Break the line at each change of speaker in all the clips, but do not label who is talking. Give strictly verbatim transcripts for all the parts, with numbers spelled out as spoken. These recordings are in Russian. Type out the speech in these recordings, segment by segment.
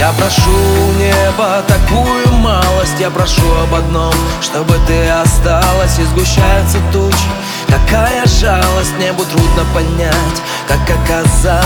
Я прошу неба такую малость, я прошу об одном, чтобы ты осталась. И сгущаются тучи, какая жалость, небу трудно понять, как оказалось.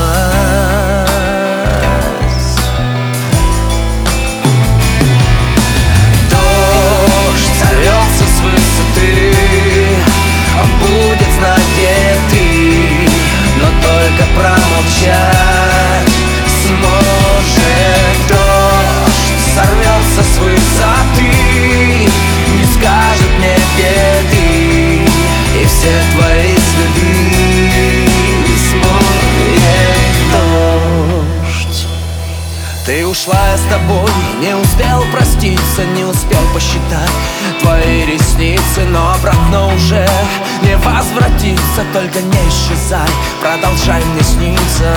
Дождь сорвется с высоты, он будет знать, где ты, но только промолчать сможет. Дождь сорвется с высоты, не скажет мне, где ты, и все твои следы смоет дождь. Ты ушла, я с тобой не успел проститься, не успел посчитать твои ресницы, но обратно уже не возвратиться. Только не исчезай, продолжай мне сниться.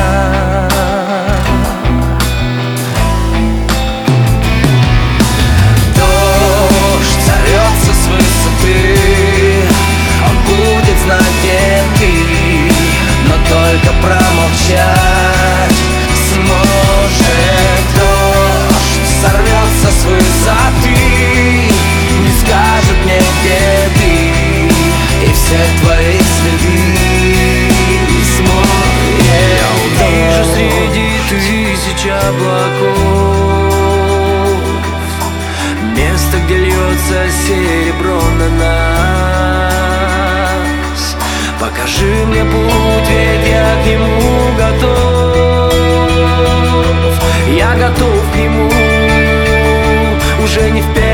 Дождь сорвется с высоты, он будет знать, где ты, но только промолчать сможет. Дождь сорвется с высоты, не скажет мне, где ты, и все твои следы смоет. Я увижу среди тысяч облаков место, где льется серебро на нас. Покажи мне путь, ведь я к нему готов. Я готов к нему, уже не в первый